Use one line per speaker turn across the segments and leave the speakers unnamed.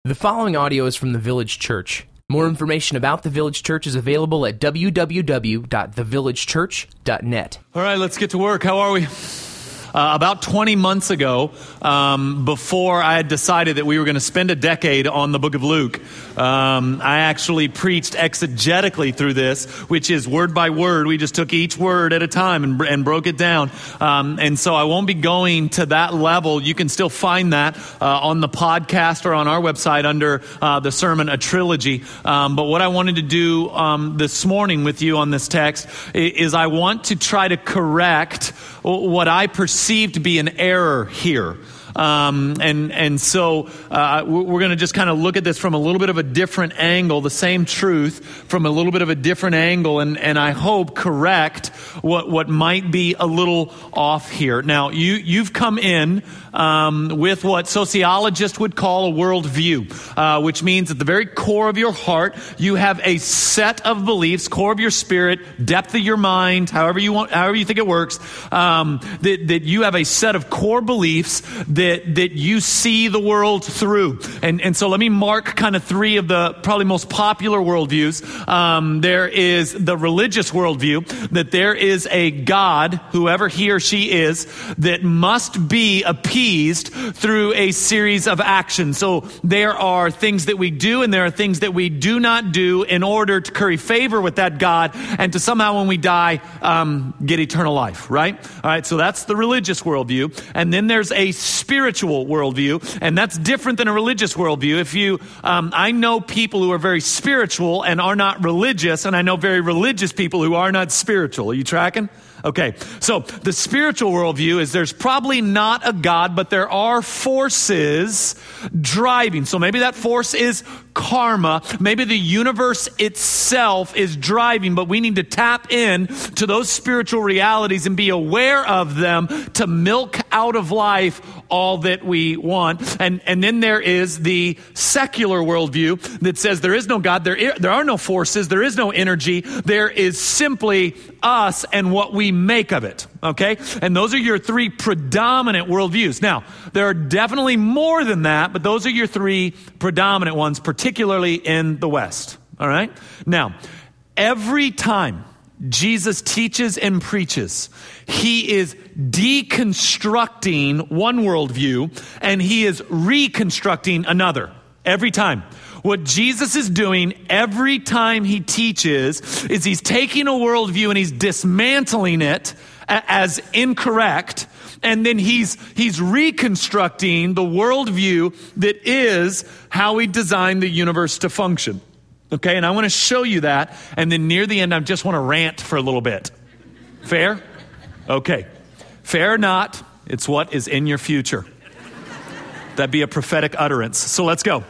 The following audio is from the Village Church. More information about the Village Church is available at www.thevillagechurch.net.
All right, let's get to work. How are we? About 20 months ago, before I had decided that we were going to spend a decade on the book of Luke, I actually preached exegetically through this, which is word by word. We just took each word at a time and broke it down. And so I won't be going to that level. You can still find that on the podcast or on our website under the sermon, A Trilogy. But what I wanted to do this morning with you on this text is I want to try to correct what I perceive to be an error here. So we're going to just kind of look at this from a little bit of a different angle, the same truth from a little bit of a different angle, and I hope correct what might be a little off here. Now, you've come in with what sociologists would call a worldview, which means at the very core of your heart, you have a set of beliefs, core of your spirit, depth of your mind, however you think it works, that you have a set of core beliefs that you see the world through. And so let me mark kind of three of the probably most popular worldviews. There is the religious worldview, that there is a God, whoever he or she is, that must be appeased through a series of actions. So there are things that we do and there are things that we do not do in order to curry favor with that God and to somehow when we die, get eternal life, right? All right, so that's the religious worldview. And then there's a spiritual worldview, and that's different than a religious worldview. I know people who are very spiritual and are not religious, and I know very religious people who are not spiritual. Are you tracking? Okay, so the spiritual worldview is there's probably not a God, but there are forces driving. So maybe that force is karma. Maybe the universe itself is driving, but we need to tap in to those spiritual realities and be aware of them to milk out of life all that we want. And then there is the secular worldview that says there is no God, there are no forces, there is no energy, there is simply us and what we make of it, okay? And those are your three predominant worldviews. Now, there are definitely more than that, but those are your three predominant ones, particularly in the West, all right? Now, every time Jesus teaches and preaches, he is deconstructing one worldview and he is reconstructing another every time. What Jesus is doing every time he teaches is he's taking a worldview and he's dismantling it as incorrect, and then he's reconstructing the worldview that is how he designed the universe to function. Okay, and I want to show you that, and then near the end, I just want to rant for a little bit. Fair? Okay. Fair or not, it's what is in your future. That'd be a prophetic utterance. So let's go.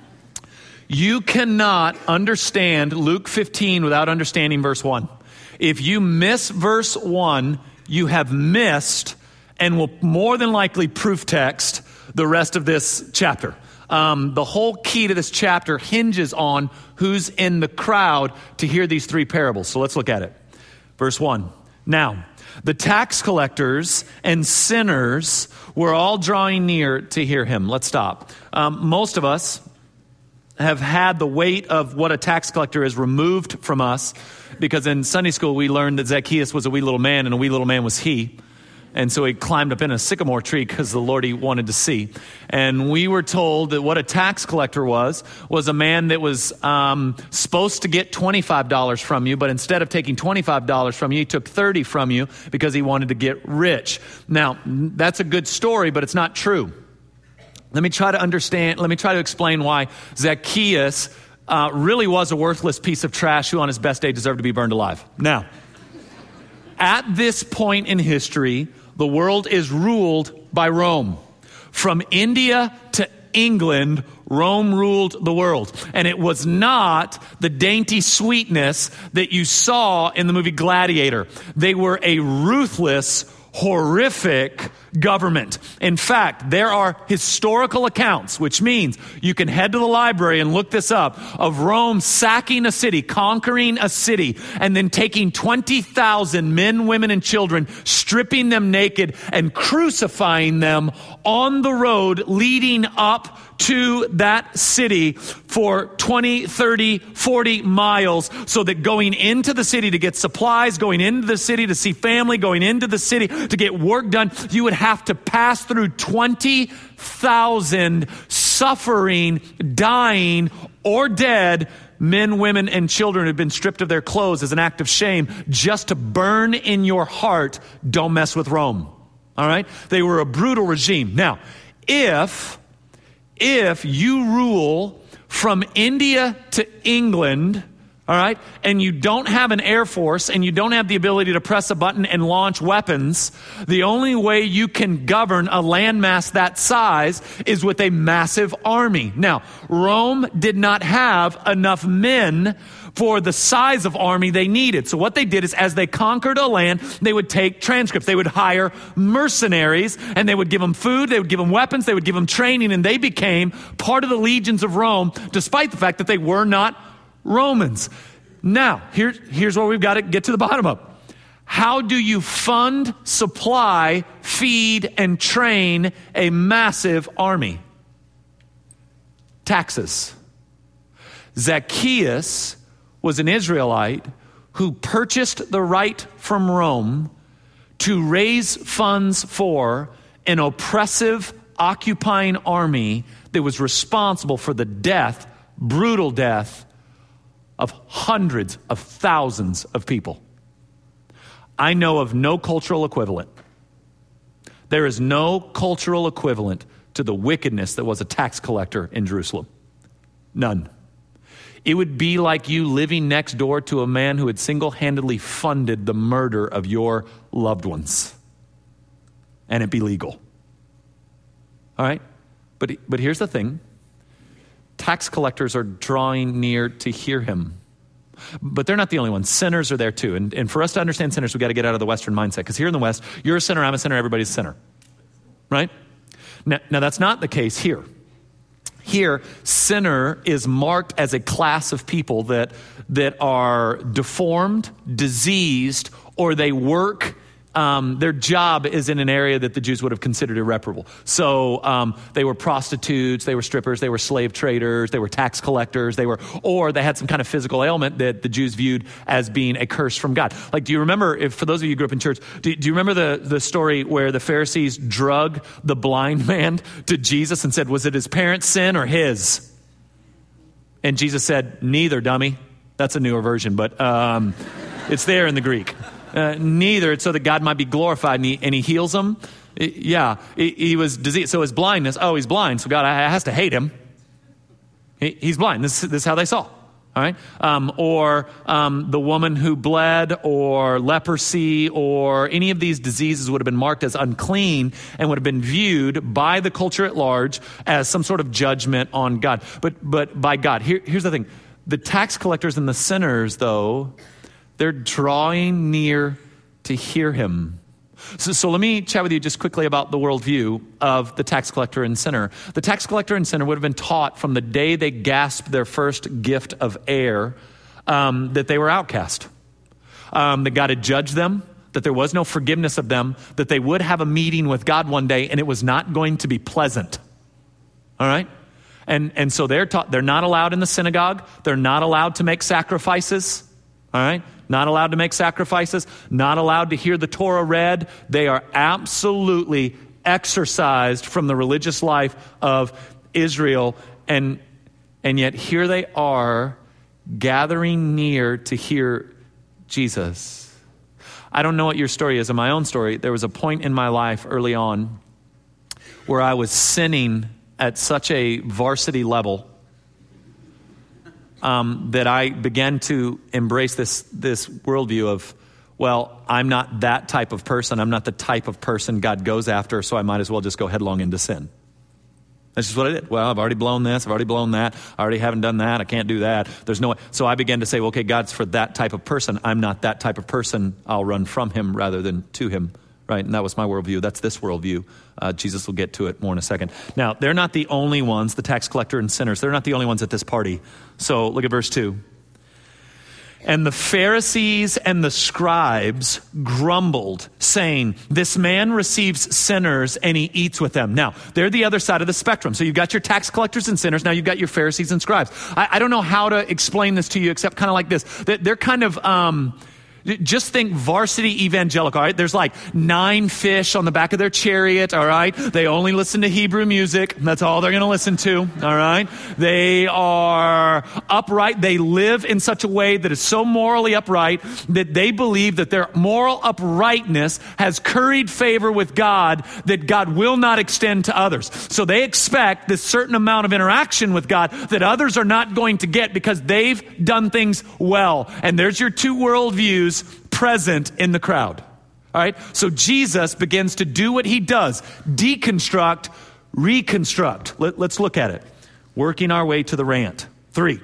You cannot understand Luke 15 without understanding verse 1. If you miss verse 1, you have missed and will more than likely proof text the rest of this chapter. The whole key to this chapter hinges on who's in the crowd to hear these three parables. So let's look at it. Verse 1. Now, the tax collectors and sinners were all drawing near to hear him. Let's stop. Most of us have had the weight of what a tax collector is removed from us, because in Sunday school we learned that Zacchaeus was a wee little man and a wee little man was he. And so he climbed up in a sycamore tree because the Lord he wanted to see. And we were told that what a tax collector was a man that was supposed to get $25 from you, but instead of taking $25 from you, he took $30 from you because he wanted to get rich. Now, that's a good story, but it's not true. Let me try to explain why Zacchaeus really was a worthless piece of trash who on his best day deserved to be burned alive. Now, at this point in history, the world is ruled by Rome. From India to England, Rome ruled the world. And it was not the dainty sweetness that you saw in the movie Gladiator. They were a ruthless, horrific government. In fact, there are historical accounts, which means you can head to the library and look this up, of Rome sacking a city, conquering a city, and then taking 20,000 men, women, and children, stripping them naked and crucifying them on the road leading up to that city for 20, 30, 40 miles, so that going into the city to get supplies, going into the city to see family, going into the city to get work done, you would have to pass through 20,000 suffering, dying, or dead men, women, and children who had been stripped of their clothes as an act of shame, just to burn in your heart, don't mess with Rome. All right? They were a brutal regime. Now, if you rule from India to England, all right, and you don't have an air force and you don't have the ability to press a button and launch weapons, the only way you can govern a landmass that size is with a massive army. Now, Rome did not have enough men for the size of army they needed. So what they did is, as they conquered a land, they would take transcripts. They would hire mercenaries, and they would give them food, they would give them weapons, they would give them training, and they became part of the legions of Rome, despite the fact that they were not Romans. Now, here's where we've got to get to the bottom of. How do you fund, supply, feed, and train a massive army? Taxes. Zacchaeus was an Israelite who purchased the right from Rome to raise funds for an oppressive, occupying army that was responsible for the death, brutal death, of hundreds of thousands of people. I know of no cultural equivalent. There is no cultural equivalent to the wickedness that was a tax collector in Jerusalem. None. It would be like you living next door to a man who had single-handedly funded the murder of your loved ones. And it'd be legal. All right? But here's the thing. Tax collectors are drawing near to hear him. But they're not the only ones. Sinners are there too. And for us to understand sinners, we've got to get out of the Western mindset. Because here in the West, you're a sinner, I'm a sinner, everybody's a sinner. Right? Now that's not the case here. Here, sinner is marked as a class of people that are deformed, diseased, or they work. Their job is in an area that the Jews would have considered irreparable. So they were prostitutes, they were strippers, they were slave traders, they were tax collectors, or they had some kind of physical ailment that the Jews viewed as being a curse from God. Like, do you remember, for those of you who grew up in church, do you remember the story where the Pharisees drug the blind man to Jesus and said, was it his parents' sin or his? And Jesus said, neither, dummy. That's a newer version, but it's there in the Greek. Neither, it's so that God might be glorified, and he heals him. He was diseased. So his blindness, he's blind, so God has to hate him. He's blind. This is how they saw. All right? Or the woman who bled, or leprosy, or any of these diseases would have been marked as unclean and would have been viewed by the culture at large as some sort of judgment on God. But by God. Here's the thing. The tax collectors and the sinners, though, they're drawing near to hear him. So let me chat with you just quickly about the worldview of the tax collector and sinner. The tax collector and sinner would have been taught from the day they gasped their first gift of air that they were outcast, that God had judged them, that there was no forgiveness of them, that they would have a meeting with God one day, and it was not going to be pleasant. All right? And so they're taught they're not allowed in the synagogue. They're not allowed to make sacrifices. All right? Not allowed to make sacrifices, not allowed to hear the Torah read. They are absolutely exorcised from the religious life of Israel. And yet here they are gathering near to hear Jesus. I don't know what your story is. In my own story, there was a point in my life early on where I was sinning at such a varsity level that I began to embrace this worldview of, well, I'm not that type of person. I'm not the type of person God goes after, so I might as well just go headlong into sin. That's just what I did. Well, I've already blown this. I've already blown that. I already haven't done that. I can't do that. There's no way. So I began to say, well, okay, God's for that type of person. I'm not that type of person. I'll run from him rather than to him right? And that was my worldview. That's this worldview. Jesus will get to it more in a second. Now, they're not the only ones, the tax collector and sinners. They're not the only ones at this party. So look at verse 2. And the Pharisees and the scribes grumbled, saying, this man receives sinners and he eats with them. Now, they're the other side of the spectrum. So you've got your tax collectors and sinners. Now you've got your Pharisees and scribes. I don't know how to explain this to you except kind of like this. They're kind of... just think varsity evangelical, all right? There's like 9 fish on the back of their chariot, all right? They only listen to Hebrew music. That's all they're going to listen to, all right? They are upright. They live in such a way that is so morally upright that they believe that their moral uprightness has curried favor with God that God will not extend to others. So they expect this certain amount of interaction with God that others are not going to get because they've done things well. And there's your 2 worldviews present in the crowd. All right. So Jesus begins to do what he does: deconstruct, reconstruct. Let's look at it. Working our way to the rant. 3.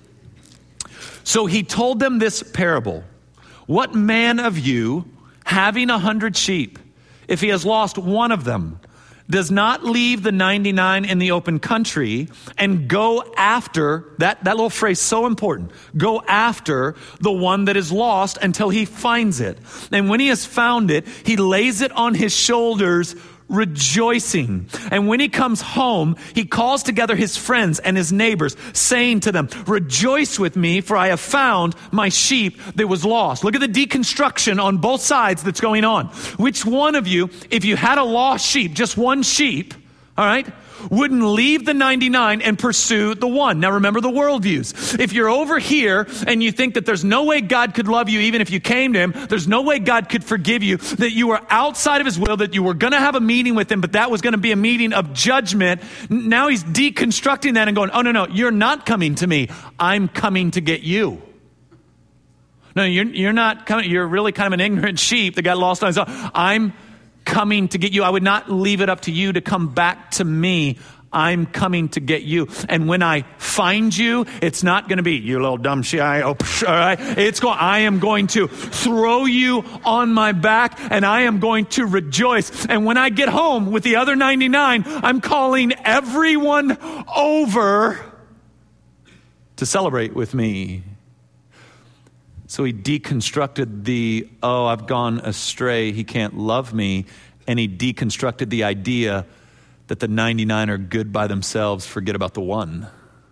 So he told them this parable. What man of you, having 100 sheep, if he has lost one of them, does not leave the 99 in the open country and go after, that little phrase, so important, go after the one that is lost until he finds it. And when he has found it, he lays it on his shoulders, rejoicing. And when he comes home, he calls together his friends and his neighbors, saying to them, rejoice with me, for I have found my sheep that was lost. Look at the deconstruction on both sides that's going on. Which one of you, if you had a lost sheep, just one sheep, all right, wouldn't leave the 99 and pursue the one? Now remember the worldviews. If you're over here and you think that there's no way God could love you even if you came to him, there's no way God could forgive you, that you were outside of his will, that you were going to have a meeting with him, but that was going to be a meeting of judgment. Now he's deconstructing that and going, oh, no, you're not coming to me. I'm coming to get you. No, you're not coming. You're really kind of an ignorant sheep that got lost on his own. I'm coming to get you. I would not leave it up to you to come back to me. I'm coming to get you. And when I find you, it's not going to be, you little dumb shit. All right. I am going to throw you on my back and I am going to rejoice. And when I get home with the other 99, I'm calling everyone over to celebrate with me. So he deconstructed I've gone astray, he can't love me. And he deconstructed the idea that the 99 are good by themselves, forget about the one.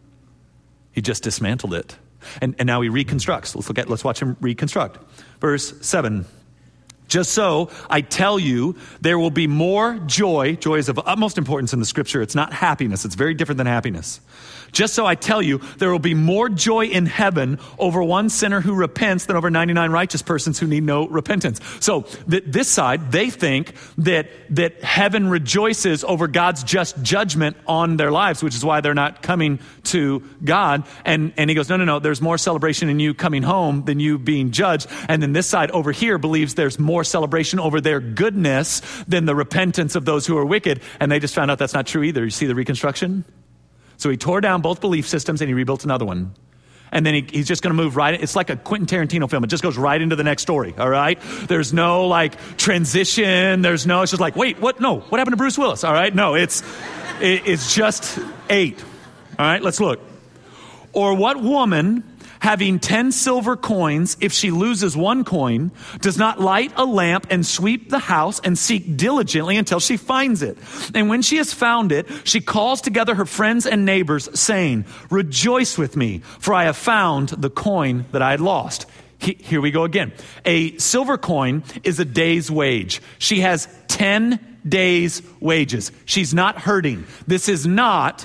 He just dismantled it. And now he reconstructs. Let's watch him reconstruct. Verse 7. Just so, I tell you, there will be more joy. Joy is of utmost importance in the scripture. It's not happiness. It's very different than happiness. Just so I tell you, there will be more joy in heaven over one sinner who repents than over 99 righteous persons who need no repentance. So this side, they think that heaven rejoices over God's just judgment on their lives, which is why they're not coming to God. And he goes, no, there's more celebration in you coming home than you being judged. And then this side over here believes there's more celebration over their goodness than the repentance of those who are wicked. And they just found out that's not true either. You see the reconstruction? So he tore down both belief systems and he rebuilt another one. And then he's just going to move right. It's like a Quentin Tarantino film. It just goes right into the next story. All right. There's no like transition. It's just like, wait, what? No, what happened to Bruce Willis? All right. No, it's just 8. All right. Let's look. Or what woman, having 10 silver coins, if she loses one coin, does not light a lamp and sweep the house and seek diligently until she finds it? And when she has found it, she calls together her friends and neighbors, saying, rejoice with me, for I have found the coin that I had lost. Here we go again. A silver coin is a day's wage. She has 10 days' wages. She's not hurting. This is not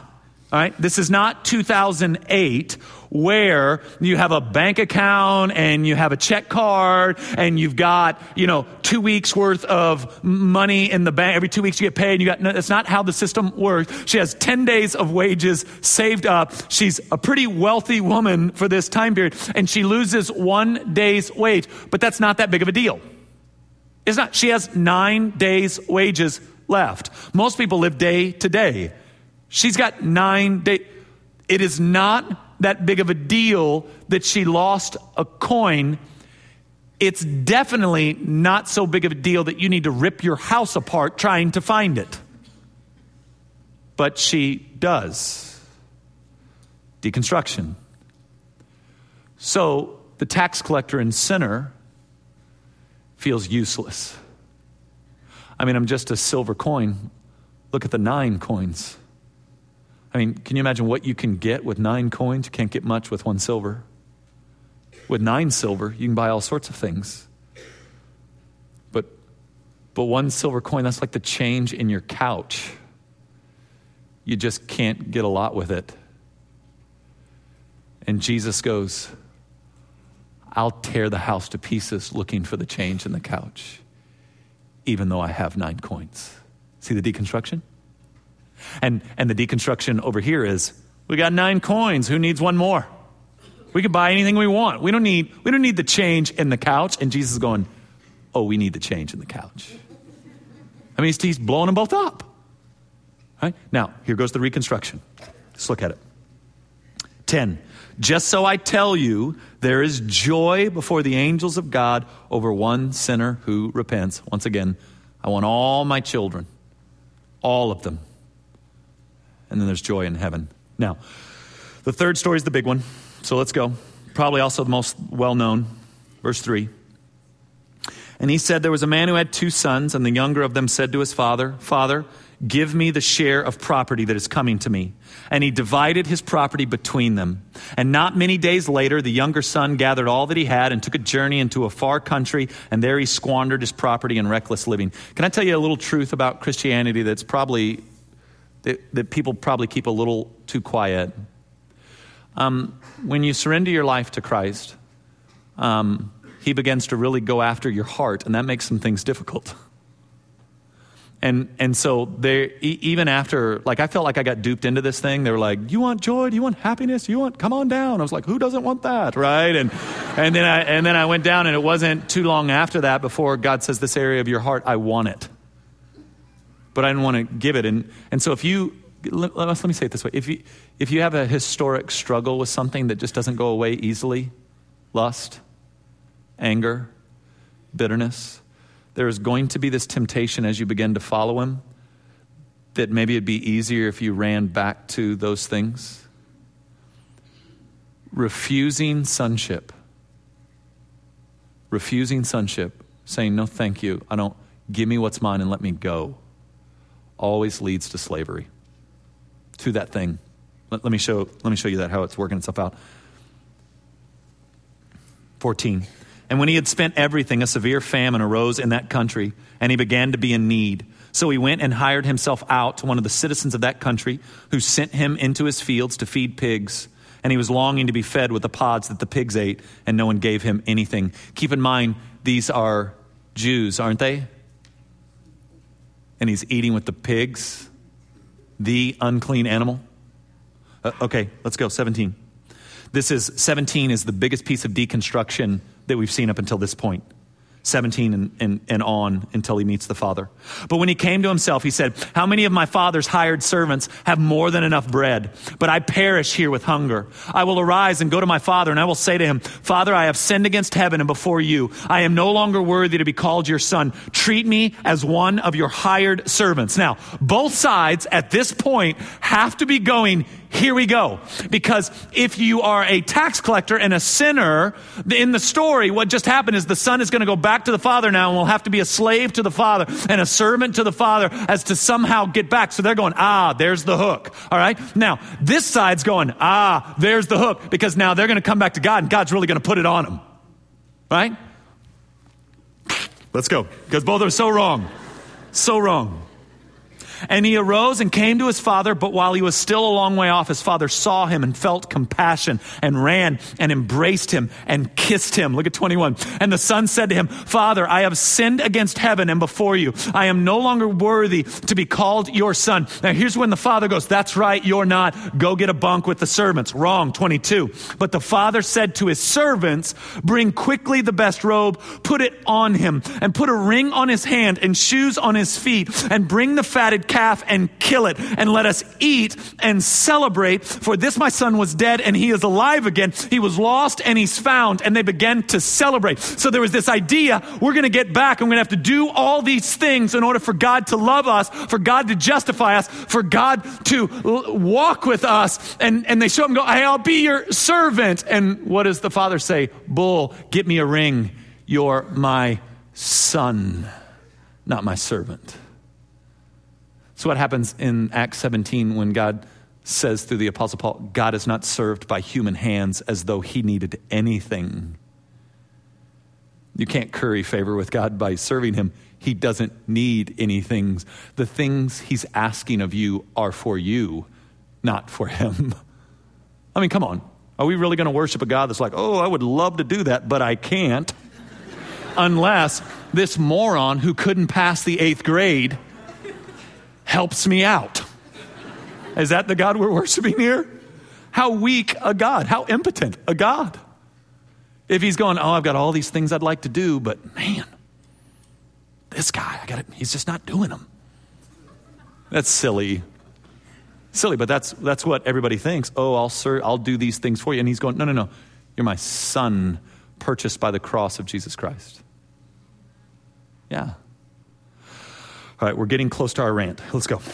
2008 where you have a bank account and you have a check card and you've got, 2 weeks worth of money in the bank. Every 2 weeks you get paid. That's not how the system works. She has 10 days of wages saved up. She's a pretty wealthy woman for this time period and she loses 1 day's wage, but that's not that big of a deal. It's not. She has 9 days wages left. Most people live day to day. She's got 9 days. It is not that big of a deal that she lost a coin. it's definitely not so big of a deal that you need to rip your house apart trying to find it. But she does. Deconstruction. So the tax collector and sinner feels useless. I mean, I'm just a silver coin. Look at the 9 coins. I mean, can you imagine what you can get with 9 coins? You can't get much with 1 silver. With 9 silver, you can buy all sorts of things. But 1 silver coin, that's like the change in your couch. You just can't get a lot with it. And Jesus goes, I'll tear the house to pieces looking for the change in the couch, even though I have 9 coins. See the deconstruction? And the deconstruction over here is, we got 9 coins. Who needs 1 more? We can buy anything we want. We don't need the change in the couch. And Jesus is going, oh, we need the change in the couch. I mean, he's blowing them both up. Right? Now, here goes the reconstruction. Let's look at it. 10. Just so I tell you, there is joy before the angels of God over 1 sinner who repents. Once again, I want all my children, all of them. And then there's joy in heaven. Now, the third story is the big one. So let's go. Probably also the most well-known. Verse 3. And he said, there was a man who had 2 sons, and the younger of them said to his father, Father, give me the share of property that is coming to me. And he divided his property between them. And not many days later, the younger son gathered all that he had and took a journey into a far country, and there he squandered his property in reckless living. Can I tell you a little truth about Christianity that's probably, that people probably keep a little too quiet? When you surrender your life to Christ, he begins to really go after your heart, and that makes some things difficult. And so they, even after, like, I felt like I got duped into this thing. They were like, you want joy? Do you want happiness? Come on down. I was like, who doesn't want that? Right. And then I went down, and it wasn't too long after that before God says, this area of your heart, I want it. But I didn't want to give it. And so if you, let me say it this way. If you have a historic struggle with something that just doesn't go away easily, lust, anger, bitterness, there is going to be this temptation as you begin to follow him that maybe it'd be easier if you ran back to those things. Refusing sonship, saying, no, thank you. Give me what's mine and let me go, always leads to slavery, to that thing. Let me show you that, how it's working itself out. 14. And when he had spent everything, a severe famine arose in that country, and he began to be in need. So he went and hired himself out to one of the citizens of that country, who sent him into his fields to feed pigs. And he was longing to be fed with the pods that the pigs ate, and no one gave him anything. Keep in mind, these are Jews, aren't they? And he's eating with the pigs, the unclean animal. Okay, let's go. 17. 17 is the biggest piece of deconstruction that we've seen up until this point. 17 and on until he meets the Father. But when he came to himself, he said, how many of my father's hired servants have more than enough bread? But I perish here with hunger. I will arise and go to my father, and I will say to him, Father, I have sinned against heaven and before you. I am no longer worthy to be called your son. Treat me as one of your hired servants. Now, both sides at this point have to be going, here we go. Because if you are a tax collector and a sinner, in the story, what just happened is the son is going to go back to the father now, and will have to be a slave to the father and a servant to the father as to somehow get back. So they're going, there's the hook. All right. Now, this side's going, there's the hook, because now they're going to come back to God, and God's really going to put it on them. Right? Let's go. Because both are so wrong. So wrong. And he arose and came to his father, but while he was still a long way off, his father saw him and felt compassion and ran and embraced him and kissed him. Look at 21. And the son said to him, Father, I have sinned against heaven and before you. I am no longer worthy to be called your son. Now here's when the father goes, that's right, you're not. Go get a bunk with the servants. Wrong. 22. But the father said to his servants, bring quickly the best robe, put it on him, and put a ring on his hand and shoes on his feet, and bring the fatted calf and kill it, and let us eat and celebrate. For this my son was dead and he is alive again. He was lost and he's found. And they began to celebrate. So there was this idea, we're going to get back and we're going to have to do all these things in order for God to love us, for God to justify us, for God to walk with us. And they show up and go, hey, I'll be your servant. And what does the father say? Bull, get me a ring. You're my son, not my servant. So what happens in Acts 17 when God says through the Apostle Paul, God is not served by human hands as though he needed anything. You can't curry favor with God by serving him. He doesn't need anything. The things he's asking of you are for you, not for him. I mean, come on. Are we really going to worship a God that's like, oh, I would love to do that, but I can't? Unless this moron who couldn't pass the 8th grade helps me out. Is that the God we're worshiping here? How weak a God. How impotent a God. If he's going, oh, I've got all these things I'd like to do, but man, this guy, he's just not doing them. That's silly. Silly, but that's what everybody thinks. Oh, I'll do these things for you. And he's going, no. You're my son, purchased by the cross of Jesus Christ. Yeah. All right, we're getting close to our rant. Let's go.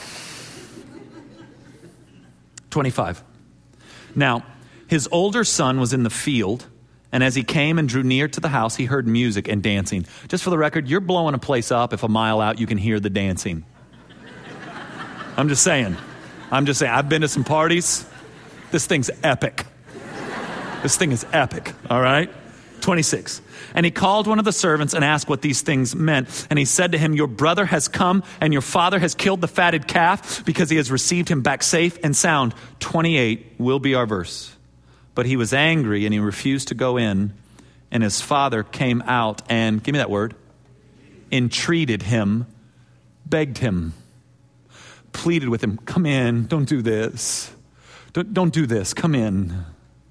25. Now, his older son was in the field, and as he came and drew near to the house, he heard music and dancing. Just for the record, you're blowing a place up if a mile out you can hear the dancing. I'm just saying. I've been to some parties. This thing's epic. This thing is epic, all right? 26. And he called one of the servants and asked what these things meant. And he said to him, your brother has come and your father has killed the fatted calf because he has received him back safe and sound. 28 will be our verse. But he was angry and he refused to go in. And his father came out and, give me that word, entreated him, begged him, pleaded with him, come in, don't do this. Don't do this, come in.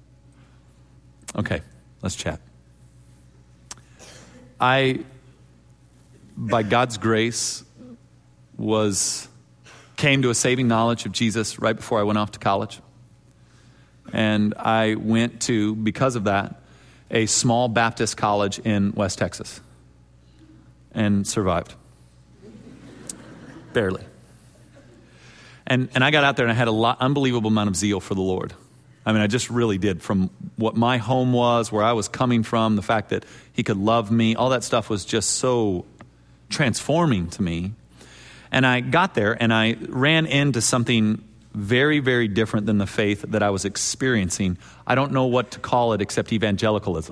Okay, let's chat. I, by God's grace, came to a saving knowledge of Jesus right before I went off to college. And I went to, because of that, a small Baptist college in West Texas. And survived. Barely. And I got out there and I had unbelievable amount of zeal for the Lord. I mean, I just really did. From what my home was, where I was coming from, the fact that he could love me, all that stuff was just so transforming to me. And I got there and I ran into something very, very different than the faith that I was experiencing. I don't know what to call it except evangelicalism.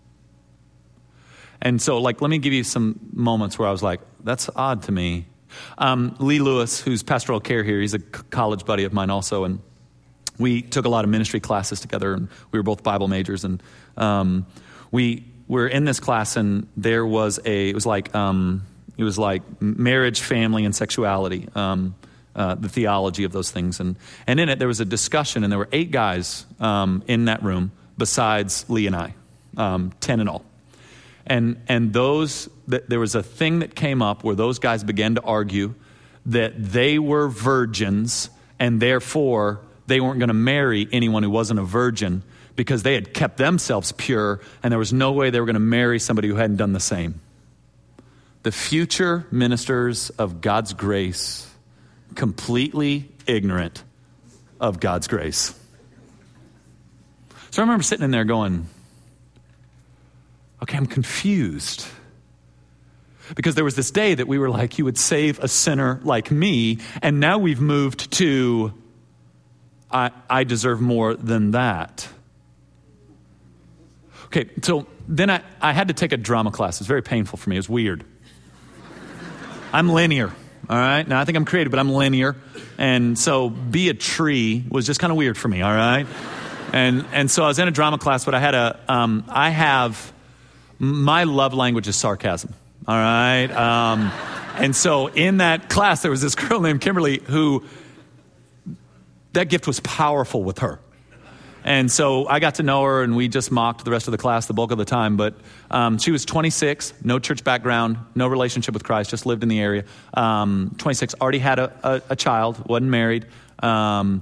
And so, let me give you some moments where I was like, that's odd to me. Lee Lewis, who's pastoral care here, he's a college buddy of mine also, and we took a lot of ministry classes together, and we were both Bible majors, and we were in this class, and there was it was like marriage, family, and sexuality, the theology of those things, and in it there was a discussion, and there were 8 guys in that room besides Lee and I, 10 in all. And there was a thing that came up where those guys began to argue that they were virgins and therefore they weren't going to marry anyone who wasn't a virgin because they had kept themselves pure and there was no way they were going to marry somebody who hadn't done the same. The future ministers of God's grace, completely ignorant of God's grace. So I remember sitting in there going, okay, I'm confused. Because there was this day that we were like, you would save a sinner like me, and now we've moved to, I deserve more than that. Okay, so then I had to take a drama class. It was very painful for me. It was weird. I'm linear, all right? Now, I think I'm creative, but I'm linear. And so be a tree was just kind of weird for me, all right? And so I was in a drama class, but my love language is sarcasm, all right? And so in that class, there was this girl named Kimberly who, that gift was powerful with her. And so I got to know her, and we just mocked the rest of the class the bulk of the time. But she was 26, no church background, no relationship with Christ, just lived in the area. 26, already had a child, wasn't married. So,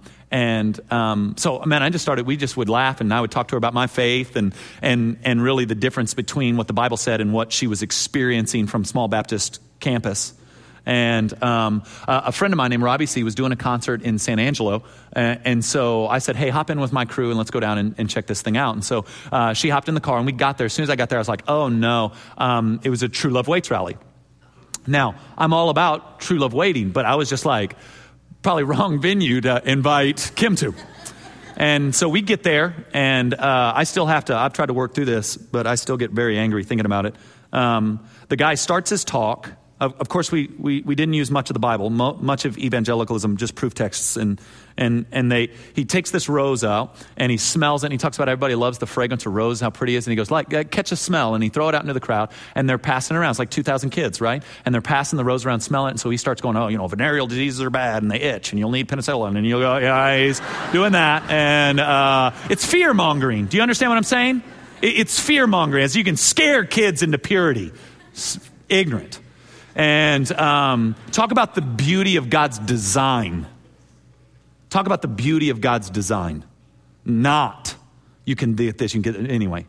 man, we just would laugh, and I would talk to her about my faith and really the difference between what the Bible said and what she was experiencing from small Baptist campus. And a friend of mine named Robbie C. was doing a concert in San Angelo. And so I said, hey, hop in with my crew and let's go down and check this thing out. And so she hopped in the car and we got there. As soon as I got there, I was like, oh, no. It was a True Love Waits rally. Now, I'm all about True Love Waiting, but I was just like, probably wrong venue to invite Kim to. And so we get there, and I've tried to work through this, but I still get very angry thinking about it. The guy starts his talk. Of course, we didn't use much of the Bible. Much of evangelicalism, just proof texts. And he takes this rose out, and he smells it, and he talks about everybody loves the fragrance of rose, how pretty it is. And he goes, catch a smell. And he throw it out into the crowd, and they're passing it around. It's like 2,000 kids, right? And they're passing the rose around, smelling it. And so he starts going, venereal diseases are bad, and they itch, and you'll need penicillin. And you'll go, yeah, he's doing that. And it's fear-mongering. Do you understand what I'm saying? It's fear-mongering, as you can scare kids into purity. It's ignorant. And talk about the beauty of God's design. Talk about the beauty of God's design. Not, you can get this, you can get it. Anyway.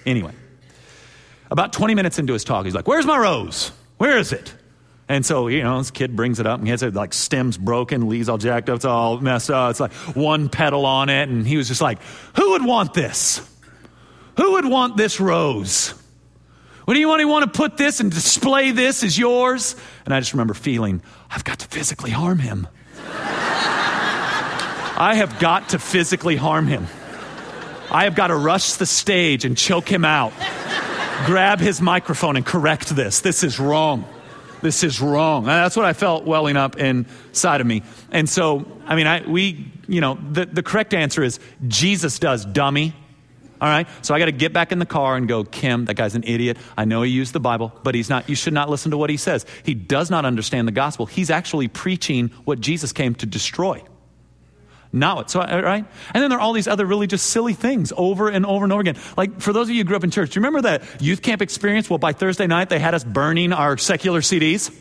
About 20 minutes into his talk, he's like, where's my rose? Where is it? And so, this kid brings it up, and he has it like stems broken, leaves all jacked up, it's all messed up. It's like one petal on it. And he was just like, who would want this? Who would want this rose? What do you want to put this and display this as yours? And I just remember feeling, I've got to physically harm him. I have got to physically harm him. I have got to rush the stage and choke him out. Grab his microphone and correct this. This is wrong. This is wrong. And that's what I felt welling up inside of me. And so, the correct answer is Jesus does, dummy. All right, so I got to get back in the car and go, Kim, that guy's an idiot. I know he used the Bible, but he's not. You should not listen to what he says. He does not understand the gospel. He's actually preaching what Jesus came to destroy. Not what, so, right? And then there are all these other really just silly things over and over and over again. Like, for those of you who grew up in church, do you remember that youth camp experience? Well, by Thursday night, they had us burning our secular CDs.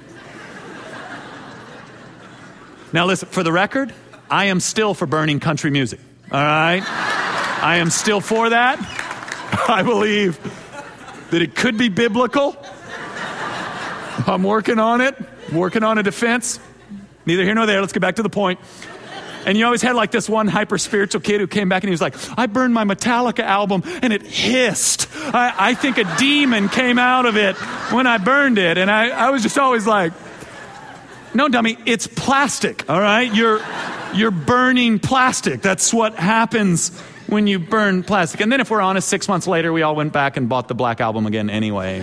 Now, listen, for the record, I am still for burning country music. All right? I am still for that. I believe that it could be biblical. I'm working on it, working on a defense. Neither here nor there. Let's get back to the point. And you always had like this one hyper-spiritual kid who came back and he was like, I burned my Metallica album and it hissed. I think a demon came out of it when I burned it. And I was just always like, no, dummy, it's plastic, all right? You're burning plastic. That's what happens when you burn plastic. And then if we're honest, 6 months later, we all went back and bought the Black Album again anyway.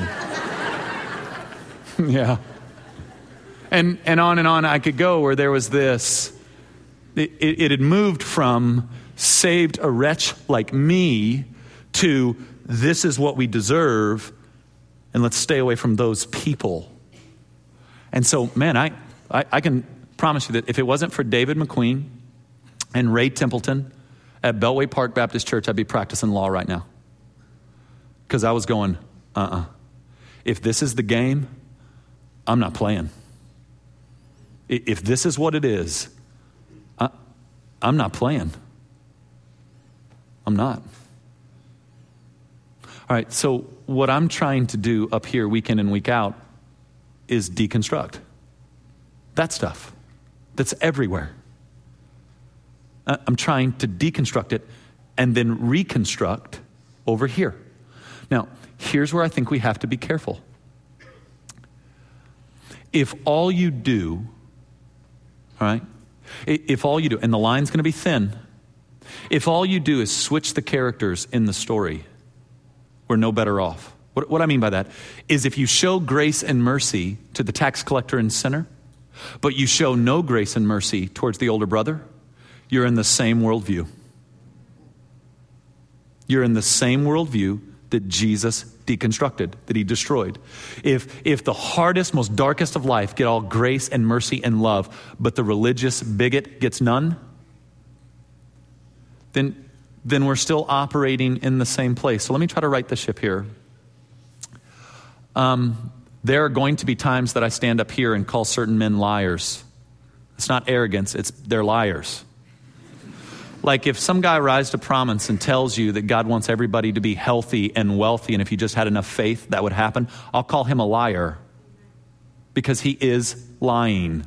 Yeah. And on I could go where there was this. It had moved from saved a wretch like me to this is what we deserve, and let's stay away from those people. And so, man, I can promise you that if it wasn't for David McQueen and Ray Templeton at Beltway Park Baptist Church, I'd be practicing law right now. Because I was going, if this is the game, I'm not playing. If this is what it is, I'm not playing. I'm not. All right, so what I'm trying to do up here week in and week out is deconstruct that stuff that's everywhere. I'm trying to deconstruct it and then reconstruct over here. Now, here's where I think we have to be careful. If all you do, all right, if all you do, and the line's going to be thin, if all you do is switch the characters in the story, we're no better off. What I mean by that is if you show grace and mercy to the tax collector and sinner, but you show no grace and mercy towards the older brother, you're in the same worldview. You're in the same worldview that Jesus deconstructed, that he destroyed. If the hardest, most darkest of life get all grace and mercy and love, but the religious bigot gets none, then then we're still operating in the same place. So let me try to right the ship here. There are going to be times that I stand up here and call certain men liars. It's not arrogance, they're liars. Like if some guy rises to prominence and tells you that God wants everybody to be healthy and wealthy, and if you just had enough faith, that would happen, I'll call him a liar because he is lying.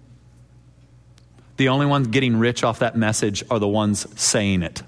The only ones getting rich off that message are the ones saying it.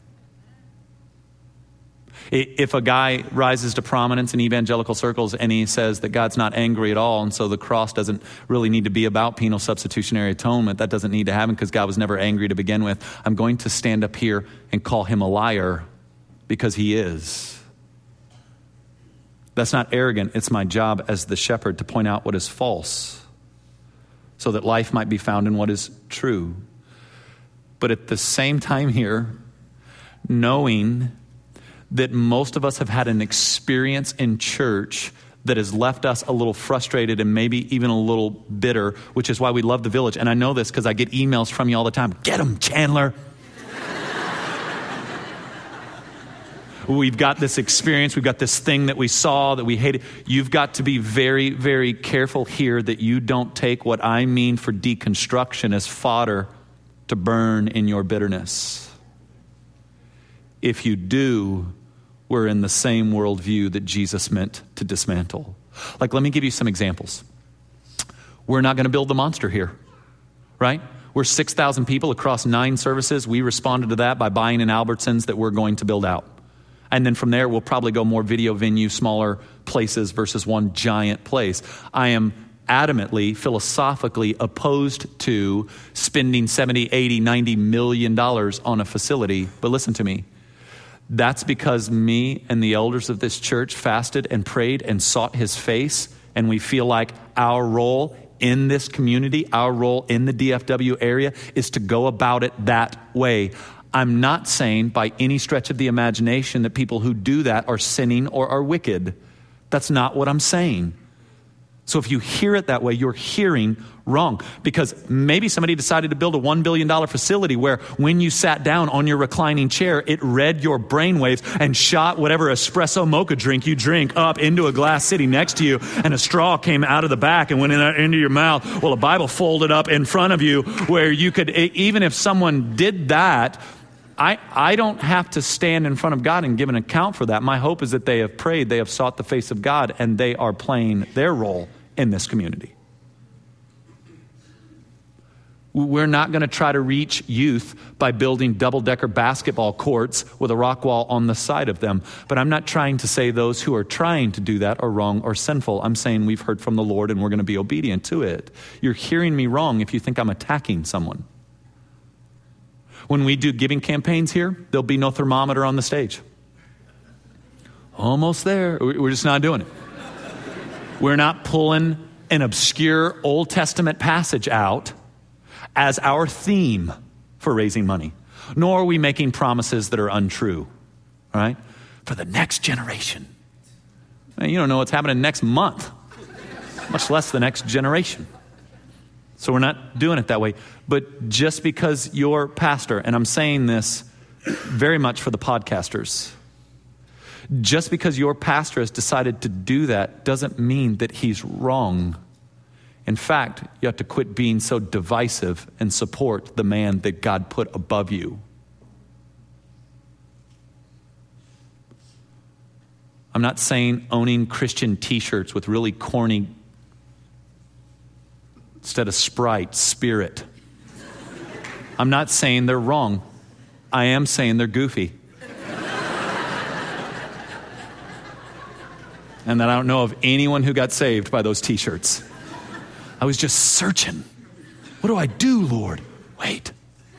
If a guy rises to prominence in evangelical circles and he says that God's not angry at all, and so the cross doesn't really need to be about penal substitutionary atonement, that doesn't need to happen because God was never angry to begin with, I'm going to stand up here and call him a liar because he is. That's not arrogant. It's my job as the shepherd to point out what is false so that life might be found in what is true. But at the same time here, knowing that most of us have had an experience in church that has left us a little frustrated and maybe even a little bitter, which is why we love the Village. And I know this because I get emails from you all the time. Get them, Chandler. We've got this experience. We've got this thing that we saw that we hated. You've got to be very, very careful here that you don't take what I mean for deconstruction as fodder to burn in your bitterness. If you do, we're in the same worldview that Jesus meant to dismantle. Like, let me give you some examples. We're not going to build the monster here, right? We're 6,000 people across 9 services. We responded to that by buying an Albertsons that we're going to build out. And then from there, we'll probably go more video venue, smaller places versus one giant place. I am adamantly, philosophically opposed to spending 70, 80, 90 million dollars on a facility. But listen to me. That's because me and the elders of this church fasted and prayed and sought his face, and we feel like our role in this community, our role in the DFW area is to go about it that way. I'm not saying by any stretch of the imagination that people who do that are sinning or are wicked. That's not what I'm saying. So if you hear it that way, you're hearing wrong. Because maybe somebody decided to build a $1 billion facility where when you sat down on your reclining chair, it read your brainwaves and shot whatever espresso mocha drink you drink up into a glass sitting next to you, and a straw came out of the back and went into your mouth. Well, a Bible folded up in front of you where you could, even if someone did that, I don't have to stand in front of God and give an account for that. My hope is that they have prayed, they have sought the face of God, and they are playing their role in this community. We're not going to try to reach youth by building double-decker basketball courts with a rock wall on the side of them. But I'm not trying to say those who are trying to do that are wrong or sinful. I'm saying we've heard from the Lord and we're going to be obedient to it. You're hearing me wrong if you think I'm attacking someone. When we do giving campaigns here, there'll be no thermometer on the stage. Almost there. We're just not doing it. We're not pulling an obscure Old Testament passage out as our theme for raising money. Nor are we making promises that are untrue, right? For the next generation. You don't know what's happening next month, much less the next generation. So we're not doing it that way. But just because your pastor, and I'm saying this very much for the podcasters, just because your pastor has decided to do that doesn't mean that he's wrong. In fact, you have to quit being so divisive and support the man that God put above you. I'm not saying owning Christian t-shirts with really corny, instead of Sprite, Spirit. I'm not saying they're wrong. I am saying they're goofy. And that I don't know of anyone who got saved by those t-shirts. I was just searching. What do I do, Lord? Wait.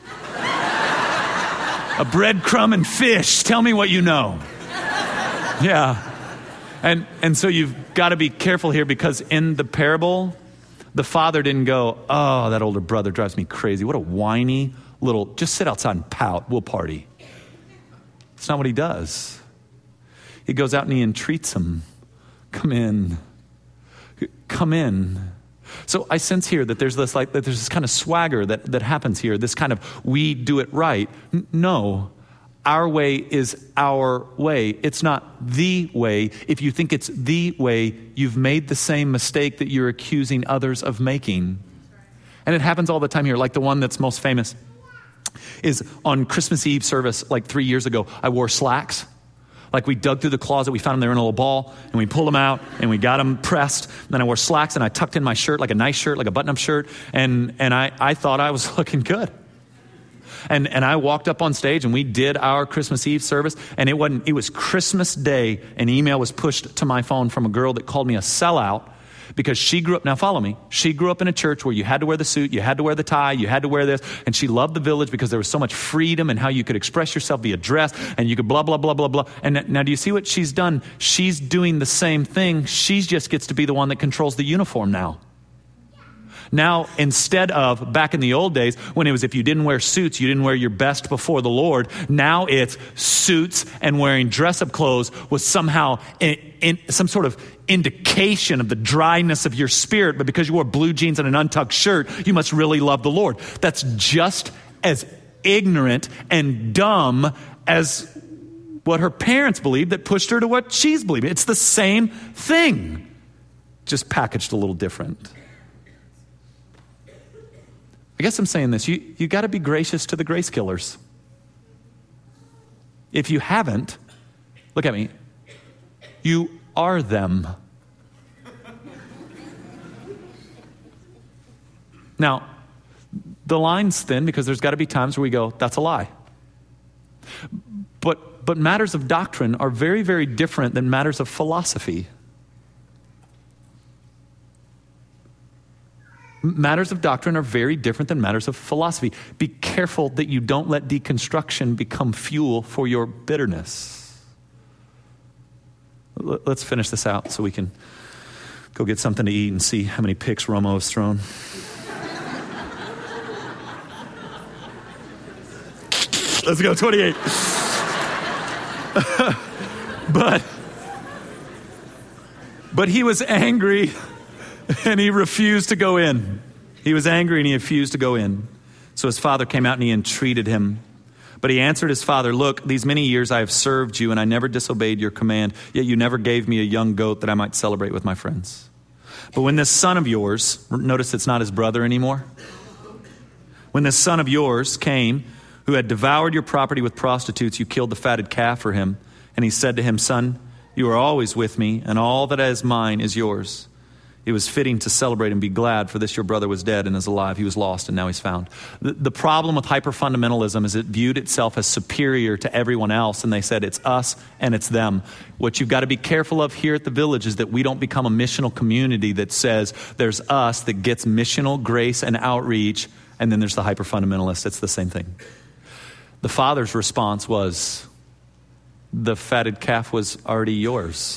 A breadcrumb and fish. Tell me what you know. Yeah. And so you've got to be careful here, because in the parable, the father didn't go, oh, that older brother drives me crazy. What a whiny little, just sit outside and pout. We'll party. That's not what he does. He goes out and he entreats him. Come in. Come in. So I sense here that there's this kind of swagger that happens here, this kind of we do it right. No, Our way is our way. It's not the way. If you think it's the way, you've made the same mistake that you're accusing others of making. And it happens all the time here. Like the one that's most famous is on Christmas Eve service, like 3 years ago, I wore slacks. Like we dug through the closet, we found them, they were in a little ball, and we pulled them out, and we got them pressed. And then I wore slacks, and I tucked in my shirt, like a nice shirt, like a button-up shirt, and I thought I was looking good. And I walked up on stage, and we did our Christmas Eve service, and it was Christmas Day. An email was pushed to my phone from a girl that called me a sellout because she grew up, now follow me, she grew up in a church where you had to wear the suit, you had to wear the tie, you had to wear this, and she loved the Village because there was so much freedom and how you could express yourself via dress, and you could blah, blah, blah, blah, blah. And now do you see what she's done? She's doing the same thing. She just gets to be the one that controls the uniform now. Now, instead of back in the old days, when it was if you didn't wear suits, you didn't wear your best before the Lord, now it's suits and wearing dress-up clothes was somehow in some sort of indication of the dryness of your spirit, but because you wore blue jeans and an untucked shirt, you must really love the Lord. That's just as ignorant and dumb as what her parents believed that pushed her to what she's believing. It's the same thing, just packaged a little different. I guess I'm saying this. You got to be gracious to the grace killers. If you haven't, look at me. You are them. Now, the line's thin because there's got to be times where we go, that's a lie. But matters of doctrine are very, very different than matters of philosophy. Matters of doctrine are very different than matters of philosophy. Be careful that you don't let deconstruction become fuel for your bitterness. Let's finish this out so we can go get something to eat and see how many picks Romo has thrown. Let's go, 28. But he was angry and he refused to go in. He was angry and he refused to go in. So his father came out and he entreated him. But he answered his father, look, these many years I have served you and I never disobeyed your command. Yet you never gave me a young goat that I might celebrate with my friends. But when this son of yours, notice it's not his brother anymore. When this son of yours came, who had devoured your property with prostitutes, you killed the fatted calf for him. And he said to him, son, you are always with me and all that is mine is yours. It was fitting to celebrate and be glad, for this your brother was dead and is alive. He was lost and now he's found. The problem with hyper-fundamentalism is it viewed itself as superior to everyone else, and they said it's us and it's them. What you've got to be careful of here at the Village is that we don't become a missional community that says there's us that gets missional grace and outreach, and then there's the hyper-fundamentalist. It's the same thing. The father's response was, the fatted calf was already yours.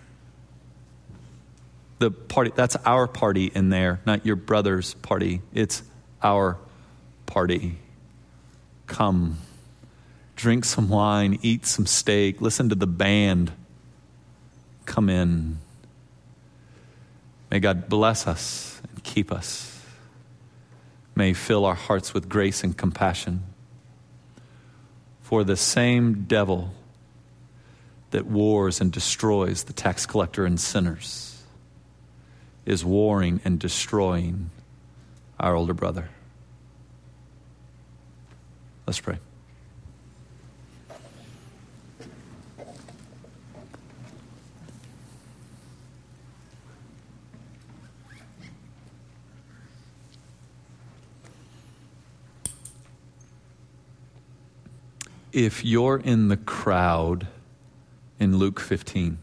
The party, that's our party in there, not your brother's party. It's our party. Come, drink some wine, eat some steak, listen to the band. Come in. May God bless us and keep us. May He fill our hearts with grace and compassion. For the same devil that wars and destroys the tax collector and sinners is warring and destroying our older brother. Let's pray. If you're in the crowd in Luke 15,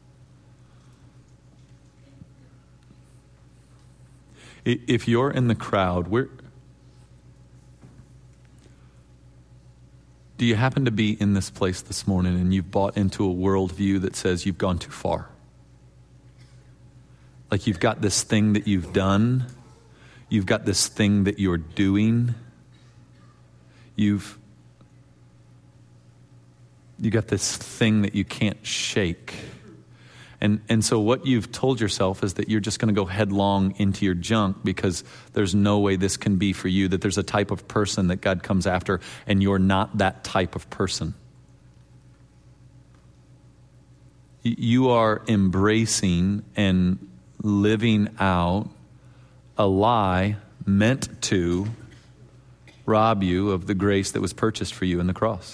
if you're in the crowd, do you happen to be in this place this morning and you've bought into a worldview that says you've gone too far? Like you've got this thing that you've done. You've got this thing that you're doing. You got this thing that you can't shake. And so what you've told yourself is that you're just going to go headlong into your junk because there's no way this can be for you, that there's a type of person that God comes after and you're not that type of person. you are embracing and living out a lie meant to rob you of the grace that was purchased for you in the cross.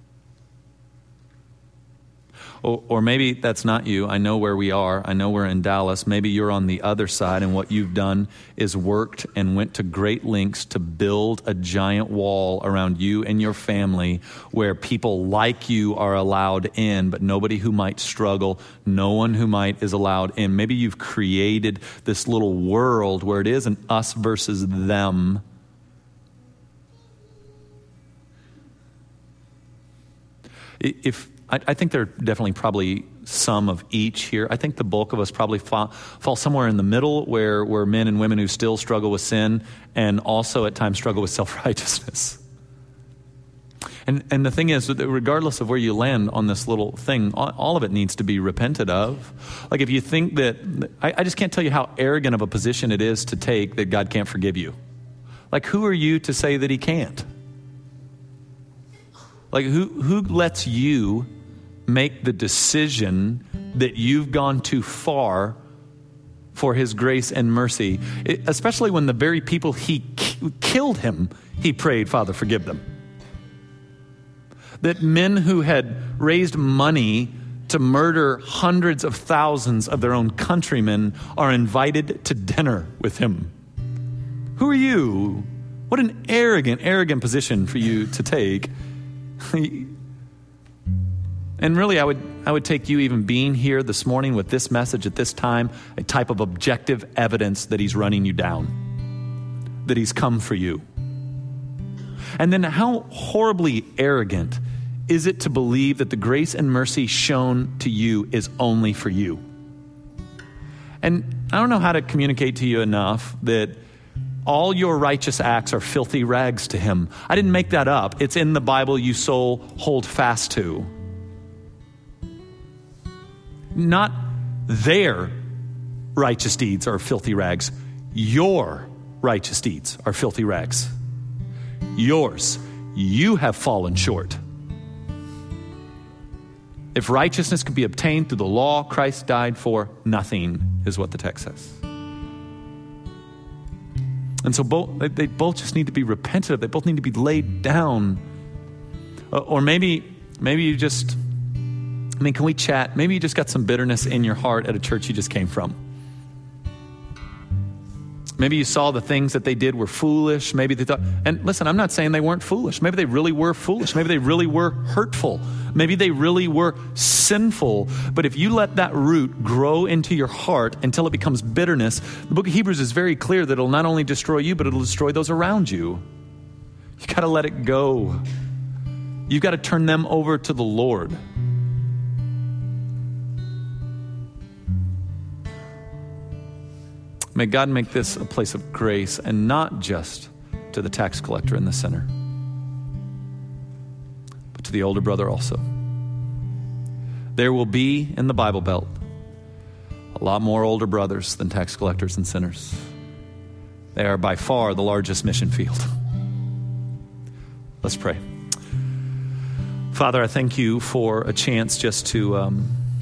Or maybe that's not you. I know where we are. I know we're in Dallas. Maybe you're on the other side, and what you've done is worked and went to great lengths to build a giant wall around you and your family where people like you are allowed in, but nobody who might struggle, no one who might is allowed in. Maybe you've created this little world where it is an us versus them. I think there are definitely probably some of each here. I think the bulk of us probably fall somewhere in the middle where we're men and women who still struggle with sin and also at times struggle with self-righteousness. And the thing is, that regardless of where you land on this little thing, all of it needs to be repented of. Like if you think that, I just can't tell you how arrogant of a position it is to take that God can't forgive you. Like who are you to say that he can't? Like who lets you make the decision that you've gone too far for his grace and mercy, especially when the very people he killed him, he prayed, Father, forgive them. That men who had raised money to murder hundreds of thousands of their own countrymen are invited to dinner with him. Who are you? What an arrogant position for you to take. And really, I would take you even being here this morning with this message at this time, a type of objective evidence that he's running you down, that he's come for you. And then how horribly arrogant is it to believe that the grace and mercy shown to you is only for you? And I don't know how to communicate to you enough that all your righteous acts are filthy rags to him. I didn't make that up. It's in the Bible you soul hold fast to. Not their righteous deeds are filthy rags. Your righteous deeds are filthy rags. Yours. You have fallen short. If righteousness could be obtained through the law, Christ died for nothing, is what the text says. And so they both just need to be repented of. They both need to be laid down. Or maybe you just, can we chat? Maybe you just got some bitterness in your heart at a church you just came from. Maybe you saw the things that they did were foolish. Maybe they thought, and listen, I'm not saying they weren't foolish. Maybe they really were foolish. Maybe they really were hurtful. Maybe they really were sinful. But if you let that root grow into your heart until it becomes bitterness, the book of Hebrews is very clear that it'll not only destroy you, but it'll destroy those around you. You got to let it go. You've got to turn them over to the Lord. May God make this a place of grace and not just to the tax collector and the sinner, but to the older brother also. There will be in the Bible Belt a lot more older brothers than tax collectors and sinners. They are by far the largest mission field. Let's pray. Father, I thank you for a chance just to...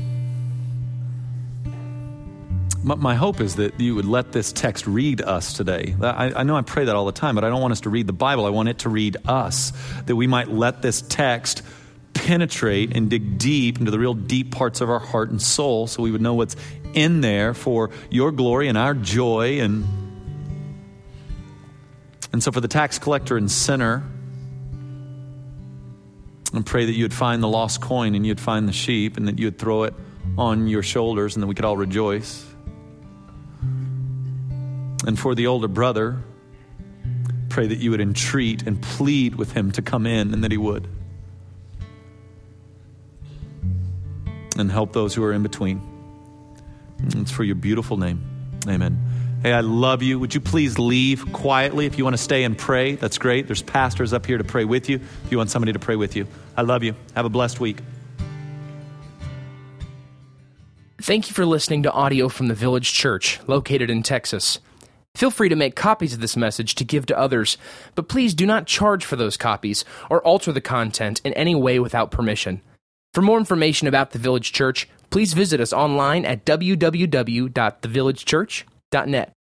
My hope is that you would let this text read us today. I know I pray that all the time, but I don't want us to read the Bible. I want it to read us, that we might let this text penetrate and dig deep into the real deep parts of our heart and soul so we would know what's in there for your glory and our joy. And so for the tax collector and sinner, I pray that you would find the lost coin and you'd find the sheep and that you would throw it on your shoulders and that we could all rejoice. And for the older brother, pray that you would entreat and plead with him to come in and that he would. And help those who are in between. It's for your beautiful name. Amen. Hey, I love you. Would you please leave quietly? If you want to stay and pray, that's great. There's pastors up here to pray with you. If you want somebody to pray with you. I love you. Have a blessed week.
Thank you for listening to audio from the Village Church, located in Texas. Feel free to make copies of this message to give to others, but please do not charge for those copies or alter the content in any way without permission. For more information about the Village Church, please please visit us online at www.thevillagechurch.net.